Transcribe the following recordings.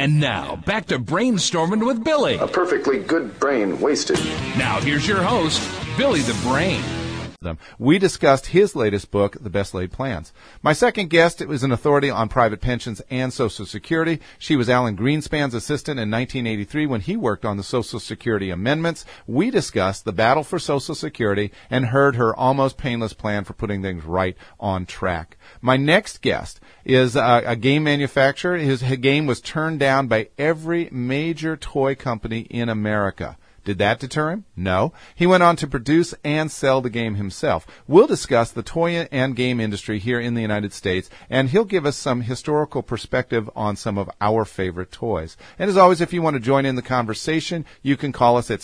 And now, back to Brainstorming with Billy. A perfectly good brain wasted. Now, here's your host, Billy the Brain. We discussed his latest book, The Best Laid Plans. My second guest was an authority on private pensions and Social Security. She was Alan Greenspan's assistant in 1983 when he worked on the Social Security amendments. We discussed the battle for Social Security and heard her almost painless plan for putting things right on track. My next guest is a game manufacturer. His game was turned down by every major toy company in America. Did that deter him? No. He went on to produce and sell the game himself. We'll discuss the toy and game industry here in the United States, and he'll give us some historical perspective on some of our favorite toys. And as always, if you want to join in the conversation, you can call us at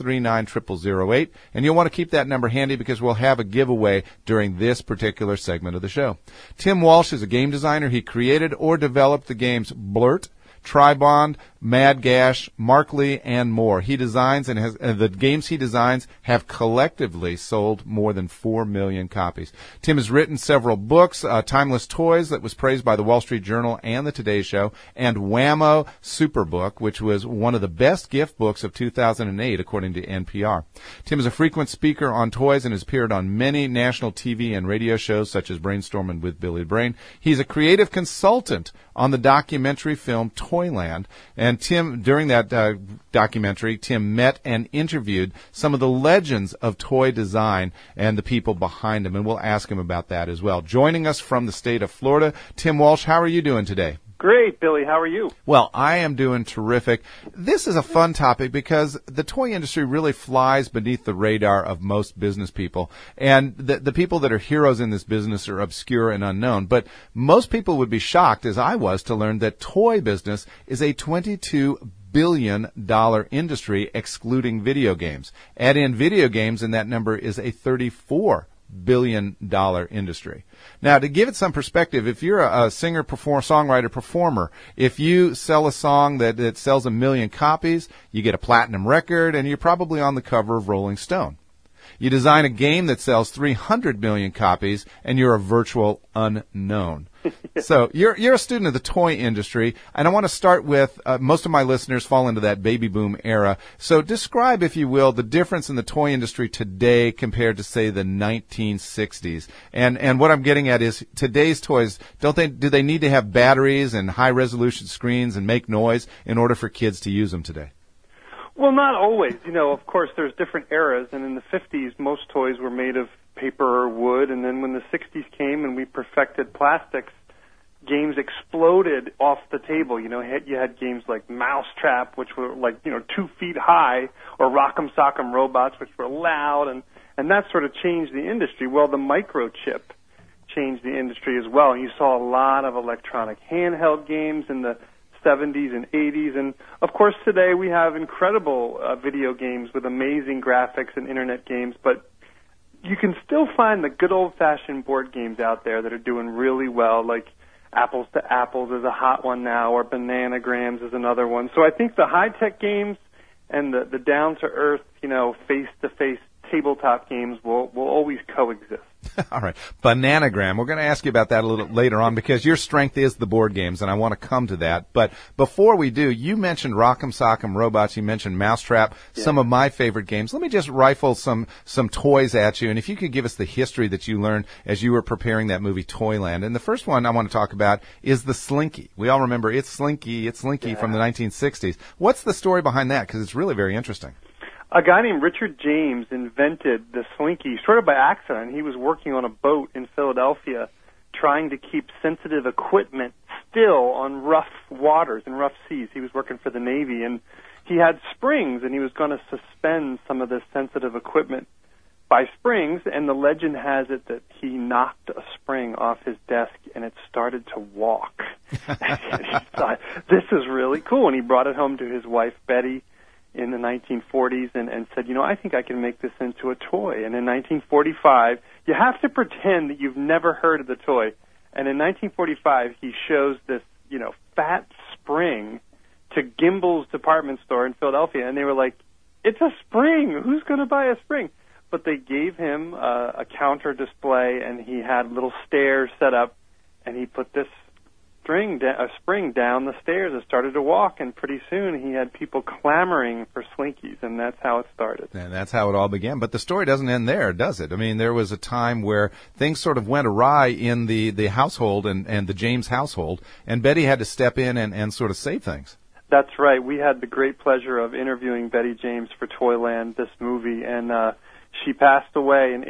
639-0008, and you'll want to keep that number handy because we'll have a giveaway during this particular segment of the show. Tim Walsh is a game designer. He created or developed the games Blurt, Tribond, Mad Gash, Markley, and more. He designs and has the games he designs have collectively sold more than 4 million copies. Tim has written several books, Timeless Toys, that was praised by the Wall Street Journal and the Today Show, and Whammo Superbook, which was one of the best gift books of 2008, according to NPR. Tim is a frequent speaker on toys and has appeared on many national TV and radio shows, such as Brainstorming with Billy the Brain. He's a creative consultant on the documentary film Toyland. And Tim, during that documentary, Tim met and interviewed some of the legends of toy design and the people behind them, and we'll ask him about that as well. Joining us from the state of Florida, Tim Walsh, how are you doing today? Great, Billy. How are you? Well, I am doing terrific. This is a fun topic because the toy industry really flies beneath the radar of most business people. And the people that are heroes in this business are obscure and unknown. But most people would be shocked, as I was, to learn that toy business is a $22 billion industry, excluding video games. Add in video games, and that number is a $34 billion industry. Now, to give it some perspective, if you're a singer, songwriter, performer, if you sell a song that sells 1 million copies, you get a platinum record, and you're probably on the cover of Rolling Stone. You design a game that sells 300 million copies, and you're a virtual unknown. So you're a student of the toy industry, and I want to start with most of my listeners fall into that baby boom era. So describe, if you will, the difference in the toy industry today compared to, say, the 1960s. And what I'm getting at is today's toys, do they need to have batteries and high-resolution screens and make noise in order for kids to use them today? Well, not always. Of course, there's different eras, and in the 50s, most toys were made of paper or wood, and then when the 60s came and we perfected plastics, games exploded off the table. You had games like Mousetrap, which were 2 feet high, or Rock'em Sock'em Robots, which were loud, and that sort of changed the industry. Well, the microchip changed the industry as well. You saw a lot of electronic handheld games in the 70s and 80s, and of course today we have incredible video games with amazing graphics and internet games, but you can still find the good old-fashioned board games out there that are doing really well, like Apples to Apples is a hot one now, or Bananagrams is another one. So I think the high-tech games and the down-to-earth, face-to-face tabletop games will always coexist. All right. Bananagram. We're going to ask you about that a little later on because your strength is the board games, and I want to come to that. But before we do, you mentioned Rock'em Sock'em Robots. You mentioned Mousetrap, some of my favorite games. Let me just rifle some toys at you, and if you could give us the history that you learned as you were preparing that movie Toyland. And the first one I want to talk about is the Slinky. We all remember It's Slinky from the 1960s. What's the story behind that? Because it's really very interesting. A guy named Richard James invented the Slinky sort of by accident. He was working on a boat in Philadelphia trying to keep sensitive equipment still on rough waters and rough seas. He was working for the Navy, and he had springs, and he was going to suspend some of this sensitive equipment by springs, and the legend has it that he knocked a spring off his desk, and it started to walk. And he thought, this is really cool, and he brought it home to his wife, Betty, in the 1940s and said, I think I can make this into a toy. And in 1945, you have to pretend that you've never heard of the toy. And in 1945, he shows this, fat spring to Gimbel's department store in Philadelphia. And they were like, it's a spring. Who's going to buy a spring? But they gave him a counter display, and he had little stairs set up, and he put this spring down the stairs and started to walk, and pretty soon he had people clamoring for Slinkies, and that's how it started. And that's how it all began. But the story doesn't end there, does it? I mean, there was a time where things sort of went awry in the household and the James household, and Betty had to step in and sort of save things. That's right. We had the great pleasure of interviewing Betty James for Toyland, this movie, and she passed away in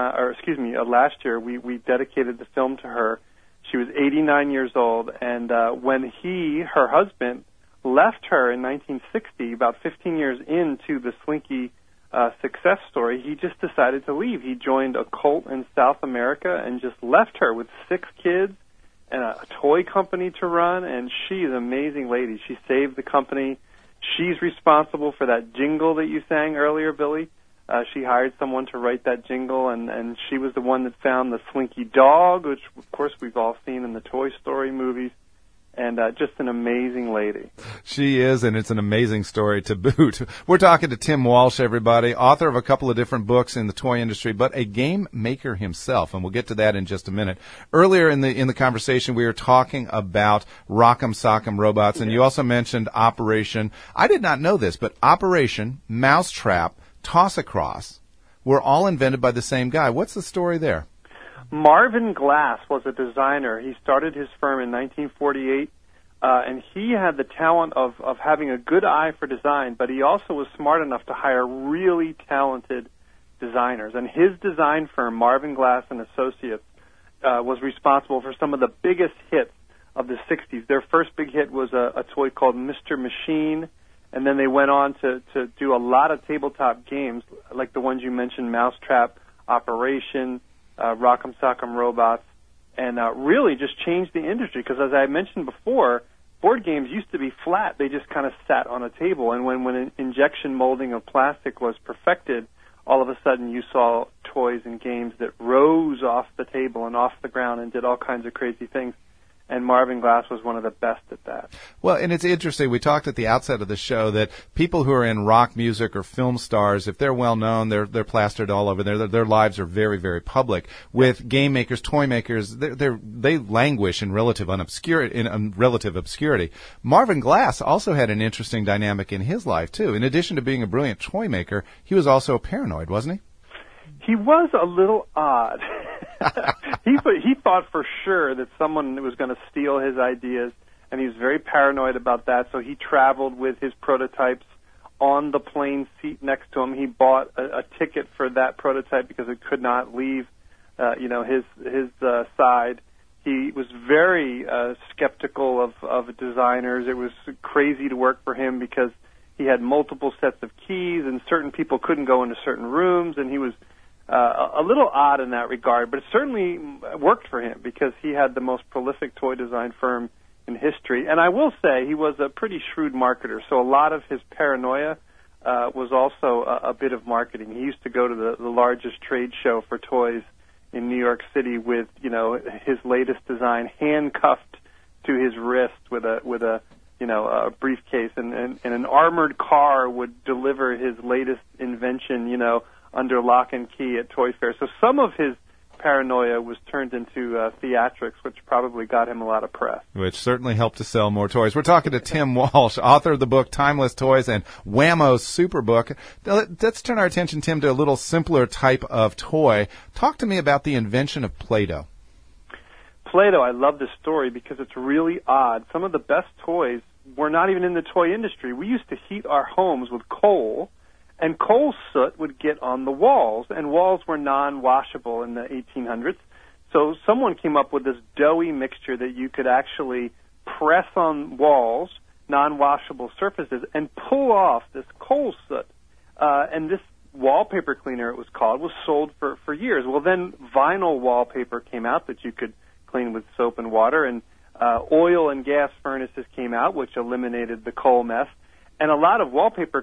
last year. We dedicated the film to her. She was 89 years old, and when her husband, left her in 1960, about 15 years into the Slinky success story, he just decided to leave. He joined a cult in South America and just left her with 6 kids and a toy company to run, and she is an amazing lady. She saved the company. She's responsible for that jingle that you sang earlier, Billy. She hired someone to write that jingle, and she was the one that found the Slinky dog, which, of course, we've all seen in the Toy Story movies, and just an amazing lady. She is, and it's an amazing story to boot. We're talking to Tim Walsh, everybody, author of a couple of different books in the toy industry, but a game maker himself, and we'll get to that in just a minute. Earlier in the conversation, we were talking about Rock'em Sock'em Robots, and you also mentioned Operation. I did not know this, but Operation, Mousetrap, Toss-Across were all invented by the same guy. What's the story there? Marvin Glass was a designer. He started his firm in 1948, and he had the talent of having a good eye for design, but he also was smart enough to hire really talented designers. And his design firm, Marvin Glass and Associates, was responsible for some of the biggest hits of the 60s. Their first big hit was a toy called Mr. Machine, and then they went on to do a lot of tabletop games, like the ones you mentioned, Mousetrap, Operation, Rock'em Sock'em Robots, and really just changed the industry, because as I mentioned before, board games used to be flat. They just kind of sat on a table, and when injection molding of plastic was perfected, all of a sudden you saw toys and games that rose off the table and off the ground and did all kinds of crazy things. And Marvin Glass was one of the best at that. Well, and it's interesting. We talked at the outset of the show that people who are in rock music or film stars, if they're well known, they're plastered all over. Their lives are very, very public. With game makers, toy makers, they languish in relative obscurity. Marvin Glass also had an interesting dynamic in his life too. In addition to being a brilliant toy maker, he was also paranoid, wasn't he? He was a little odd. He thought for sure that someone was going to steal his ideas, and he was very paranoid about that, so he traveled with his prototypes on the plane seat next to him. He bought a ticket for that prototype because it could not leave his side. He was very skeptical of designers. It was crazy to work for him because he had multiple sets of keys, and certain people couldn't go into certain rooms, and he was a little odd in that regard, but it certainly worked for him because he had the most prolific toy design firm in history. And I will say he was a pretty shrewd marketer, so a lot of his paranoia was also a bit of marketing. He used to go to the largest trade show for toys in New York City with, his latest design handcuffed to his wrist with a briefcase, and an armored car would deliver his latest invention, under lock and key at Toy Fair. So some of his paranoia was turned into theatrics, which probably got him a lot of press. Which certainly helped to sell more toys. We're talking to Tim Walsh, author of the book Timeless Toys and Whammo's Superbook. Let's turn our attention, Tim, to a little simpler type of toy. Talk to me about the invention of Play-Doh. Play-Doh, I love this story because it's really odd. Some of the best toys were not even in the toy industry. We used to heat our homes with coal, and coal soot would get on the walls, and walls were non-washable in the 1800s. So someone came up with this doughy mixture that you could actually press on walls, non-washable surfaces, and pull off this coal soot. And this wallpaper cleaner, it was called, was sold for years. Well, then vinyl wallpaper came out that you could clean with soap and water, and oil and gas furnaces came out, which eliminated the coal mess. And a lot of wallpaper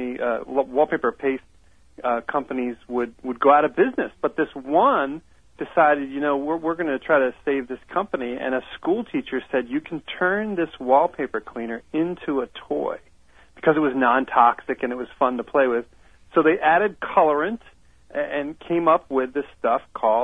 paste companies would go out of business. But this one decided, we're going to try to save this company. And a school teacher said, you can turn this wallpaper cleaner into a toy because it was non-toxic and it was fun to play with. So they added colorant and came up with this stuff called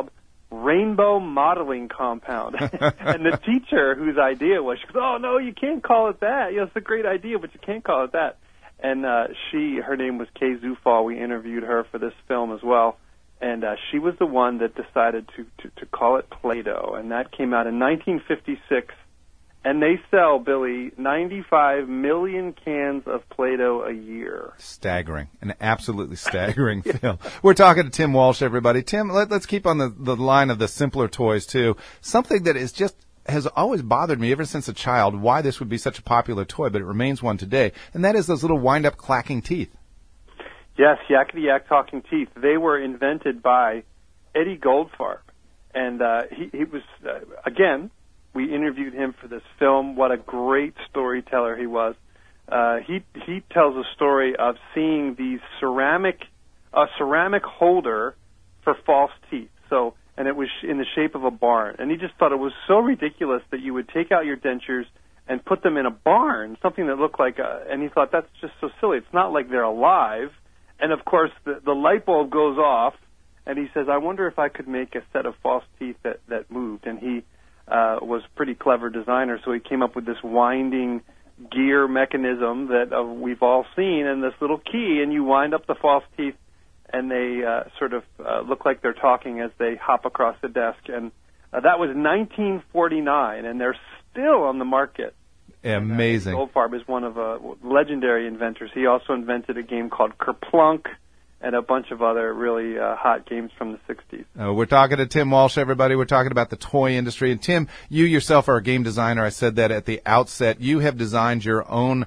Rainbow Modeling Compound. And the teacher, whose idea was, she goes, oh, no, you can't call it that. It's a great idea, but you can't call it that. And her name was Kay Zufall. We interviewed her for this film as well. And she was the one that decided to call it Play-Doh. And that came out in 1956. And they sell, Billy, 95 million cans of Play-Doh a year. Staggering. An absolutely staggering film. We're talking to Tim Walsh, everybody. Tim, let's keep on the line of the simpler toys, too. Something that is just has always bothered me ever since a child, why this would be such a popular toy, but it remains one today, and that is those little wind-up clacking teeth. Yes, yakety-yak talking teeth. They were invented by Eddie Goldfarb. And he was, again, we interviewed him for this film. What a great storyteller he was. He tells a story of seeing these ceramic holder for false teeth. And it was in the shape of a barn. And he just thought it was so ridiculous that you would take out your dentures and put them in a barn, something that looked like and he thought, that's just so silly. It's not like they're alive. And, of course, the light bulb goes off, and he says, I wonder if I could make a set of false teeth that moved. And he was a pretty clever designer, so he came up with this winding gear mechanism that we've all seen, and this little key, and you wind up the false teeth, and they sort of look like they're talking as they hop across the desk. And that was 1949, and they're still on the market. Amazing. Goldfarb is one of legendary inventors. He also invented a game called Kerplunk and a bunch of other really hot games from the 60s. We're talking to Tim Walsh, everybody. We're talking about the toy industry. And, Tim, you yourself are a game designer. I said that at the outset. You have designed your own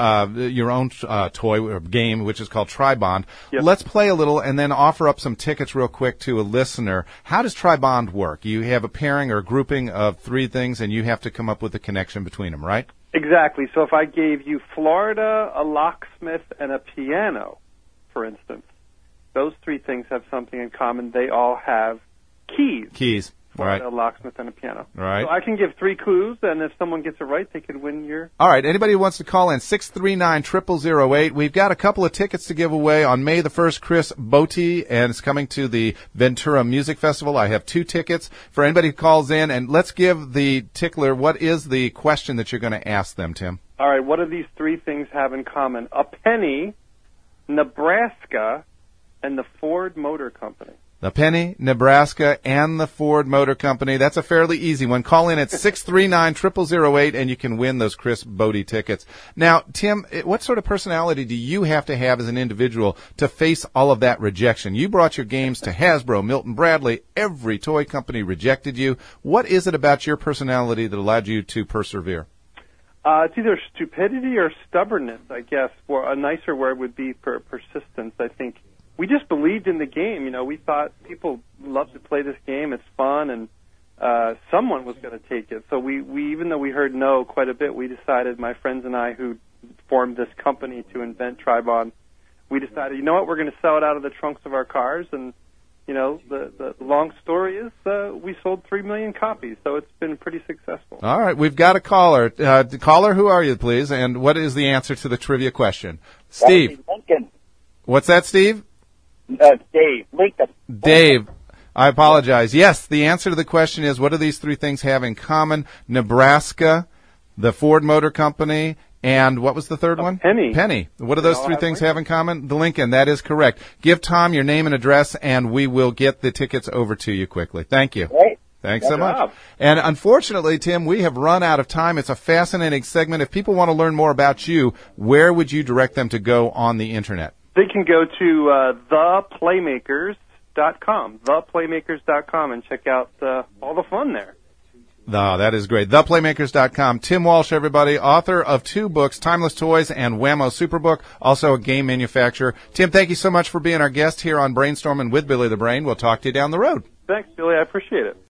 toy or game, which is called Tribond. Yep. Let's play a little and then offer up some tickets real quick to a listener. How does Tribond work? You have a pairing or a grouping of three things, and you have to come up with a connection between them, right? Exactly. So if I gave you Florida, a locksmith, and a piano, for instance, those three things have something in common. They all have keys. Keys. Right. A locksmith and a piano. Right. So I can give three clues, and if someone gets it right, they could win your... All right. Anybody who wants to call in, 639-0008. We've got a couple of tickets to give away on May the 1st. Chris Botti, and it's coming to the Ventura Music Festival. I have 2 tickets for anybody who calls in. And let's give the tickler, what is the question that you're going to ask them, Tim? All right. What do these three things have in common? A penny, Nebraska, and the Ford Motor Company. The penny, Nebraska, and the Ford Motor Company. That's a fairly easy one. Call in at 639-0008, and you can win those Chris Botti tickets. Now, Tim, what sort of personality do you have to have as an individual to face all of that rejection? You brought your games to Hasbro, Milton Bradley. Every toy company rejected you. What is it about your personality that allowed you to persevere? It's either stupidity or stubbornness, I guess. Or a nicer word would be persistence, I think. We just believed in the game. You know, we thought people love to play this game. It's fun, and someone was going to take it. So we even though we heard no quite a bit, we decided, my friends and I who formed this company to invent Tribond, we decided, you know what, we're going to sell it out of the trunks of our cars. And, you know, the long story is we sold 3 million copies. So it's been pretty successful. All right. We've got a caller. Caller, who are you, please? And what is the answer to the trivia question? Steve. Lincoln. What's that, Steve? Dave. Lincoln. Dave, I apologize. Yes, the answer to the question is, what do these three things have in common? Nebraska, the Ford Motor Company, and what was the third one? Penny. Penny. What do those three things have in common? The Lincoln. That is correct. Give Tom your name and address, and we will get the tickets over to you quickly. Thank you. Great. Thanks so much. And unfortunately, Tim, we have run out of time. It's a fascinating segment. If people want to learn more about you, where would you direct them to go on the Internet? They can go to theplaymakers.com, theplaymakers.com, and check out all the fun there. Oh, that is great. Theplaymakers.com. Tim Walsh, everybody, author of 2 books, Timeless Toys and Whammo Superbook, also a game manufacturer. Tim, thank you so much for being our guest here on Brainstorming with Billy the Brain. We'll talk to you down the road. Thanks, Billy. I appreciate it.